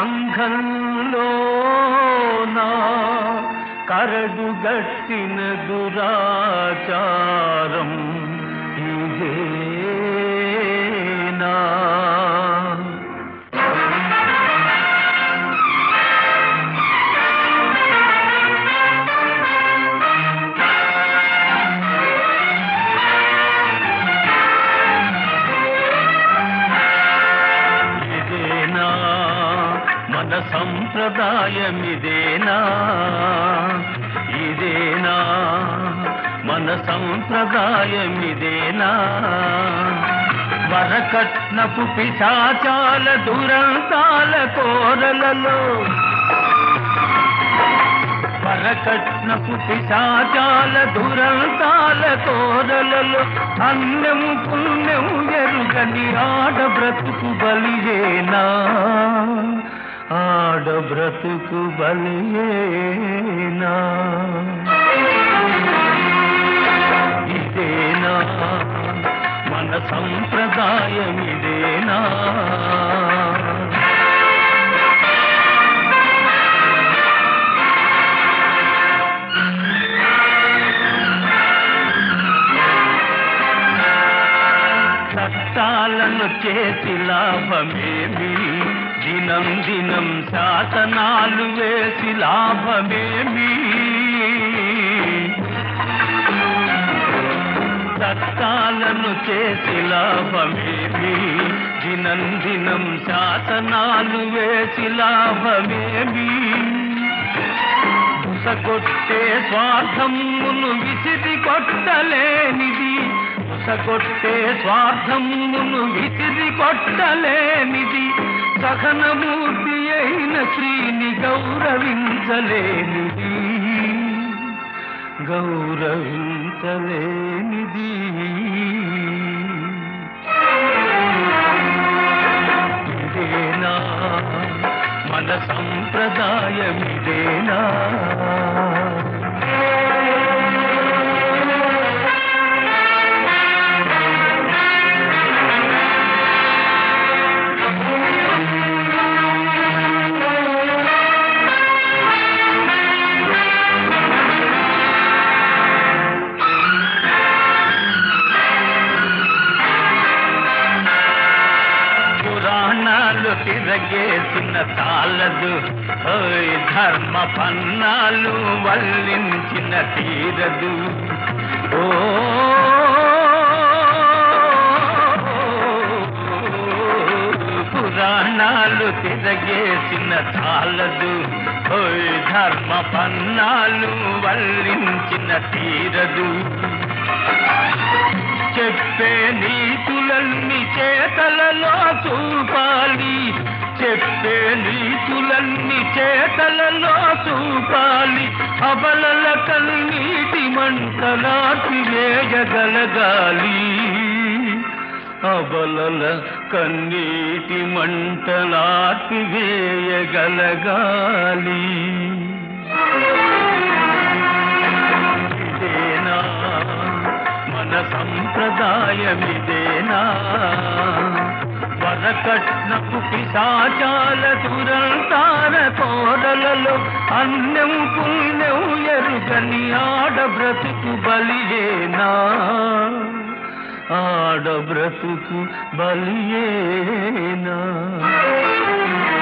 సంఘంలోనా కరడుగట్టిన దురాచారం ఇదేనా? మన సంప్రదాయమిదేనా? ఇదేనా మన సంప్రదాయమిదేనా? వరకట్నపు పిశాచాల దురంతాల కోరలలో, వరకట్నపు పిశాచాల దురంతాల కోరలలో అన్నము పుణ్యము ఎరుగని ఆడబ్రతుకు బలియేనా? ఆడబ్రతుకు బలియేనా? ఇదేనా మన సంప్రదాయమిదేనా? చట్టాలను చేసి లాభమేమి? దినం దినం శాసనాలు వేసి లాభమేమి? చట్టాలను చేసి లాభమేమి? దినం దినం శాసనాలు వేసి లాభమేమి? ఉసగొట్టే స్వార్థమును విసిరి కొట్టలేనిది, ఉసగొట్టే స్వార్థమును విసిరి కొట్టలేనిది, సహనమూర్తి అయిన శ్రీని గౌరవించలేనిది, గౌరవించలేనిది. ఇదేనా మన సంప్రదాయమిదేనా? తిరగేసిన తాళదు, ధర్మ పన్నాలు వల్లించిన తీరదు. ఓ పురాణాలు తిరగేసిన తాళదు, ధర్మ పన్నాలు వల్లించిన తీరదు. చెప్పే నీతులన్నీ చేతలలో చూపాలి, చెప్పే నీతులన్నీ చేతలలో చూపాలి. అబలల కన్నీటి మంటలాటి వేయగలగాలి, అబలల కన్నీటి మంటలాటి వేయగలగాలి. ఇదేనా మన సంప్రదాయమిదేనా? వరకట్నపు పిశాచాల దురంతాల కోరలలో అన్నం పుణ్యం ఎరుగని ఆడబ్రతుకు బలియేనా? ఆడబ్రతుకు బలియేనా?